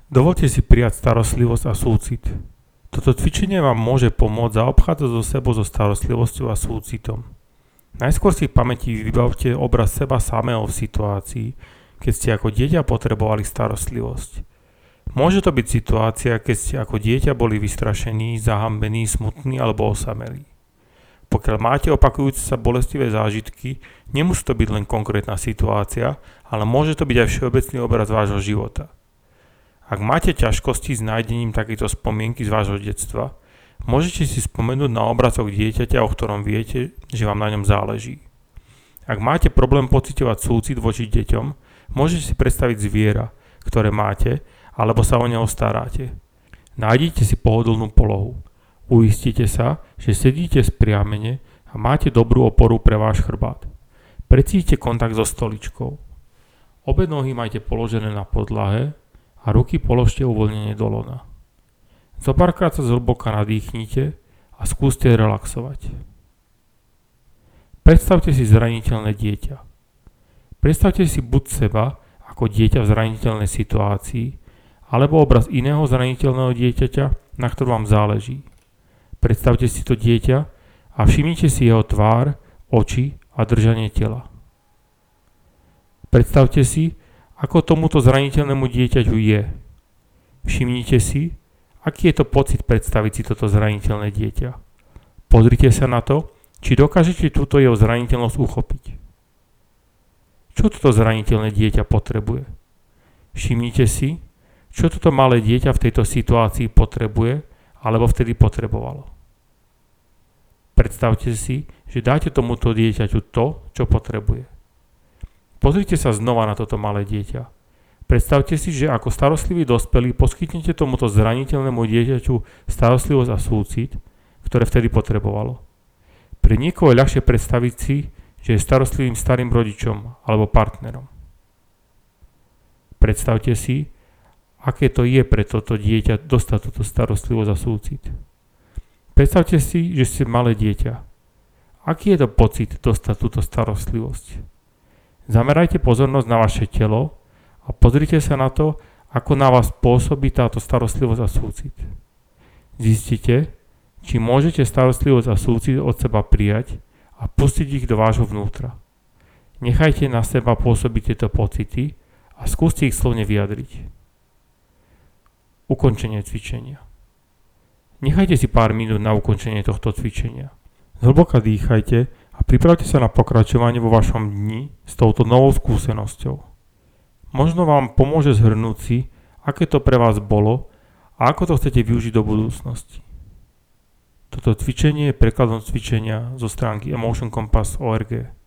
Dovoľte si prijať starostlivosť a súcit. Toto cvičenie vám môže pomôcť zaobchádzať so sebou so starostlivosťou a súcitom. Najskôr si v pamäti vybavte obraz seba samého v situácii, keď ste ako dieťa potrebovali starostlivosť. Môže to byť situácia, keď ste ako dieťa boli vystrašení, zahambení, smutní alebo osamelí. Pokiaľ máte opakujúce sa bolestivé zážitky, nemusí to byť len konkrétna situácia, ale môže to byť aj všeobecný obraz vášho života. Ak máte ťažkosti s nájdením takéto spomienky z vášho detstva, môžete si spomenúť na obrazok dieťaťa, o ktorom viete, že vám na ňom záleží. Ak máte problém pociťovať súcit voči deťom, môžete si predstaviť zviera, ktoré máte, alebo sa o neho staráte. Nájdite si pohodlnú polohu. Uistite sa, že sedíte spriamene a máte dobrú oporu pre váš chrbát. Precíťte kontakt so stoličkou. Obe nohy majte položené na podlahe a ruky položte uvoľnene do lona. Zopárkrát sa zhlboka nadýchnite a skúste relaxovať. Predstavte si zraniteľné dieťa. Predstavte si buď seba ako dieťa v zraniteľnej situácii, alebo obraz iného zraniteľného dieťaťa, na ktorom vám záleží. Predstavte si to dieťa a všimnite si jeho tvár, oči a držanie tela. Predstavte si, ako tomuto zraniteľnému dieťaťu je. Všimnite si, aký je to pocit predstaviť si toto zraniteľné dieťa. Pozrite sa na to, či dokážete túto jeho zraniteľnosť uchopiť. Čo toto zraniteľné dieťa potrebuje? Všimnite si, čo toto malé dieťa v tejto situácii potrebuje alebo vtedy potrebovalo. Predstavte si, že dáte tomuto dieťaťu to, čo potrebuje. Pozrite sa znova na toto malé dieťa. Predstavte si, že ako starostlivý dospelý poskytnete tomuto zraniteľnému dieťaťu starostlivosť a súcit, ktoré vtedy potrebovalo. Pre niekoho je ľahšie predstaviť si, že je starostlivým starým rodičom alebo partnerom. Predstavte si, aké to je pre toto dieťa dostať túto starostlivosť a súcit. Predstavte si, že ste malé dieťa. Aký je to pocit dostať túto starostlivosť? Zamerajte pozornosť na vaše telo a pozrite sa na to, ako na vás pôsobí táto starostlivosť a súcit. Zistite, či môžete starostlivosť a súcit od seba prijať a pustiť ich do vášho vnútra. Nechajte na seba pôsobiť tieto pocity a skúste ich slovne vyjadriť. Ukončenie cvičenia. Nechajte si pár minút na ukončenie tohto cvičenia. Zhlboka dýchajte a pripravte sa na pokračovanie vo vašom dni s touto novou skúsenosťou. Možno vám pomôže zhrnúť si, aké to pre vás bolo a ako to chcete využiť do budúcnosti. Toto cvičenie je prekladom cvičenia zo stránky emotioncompass.org.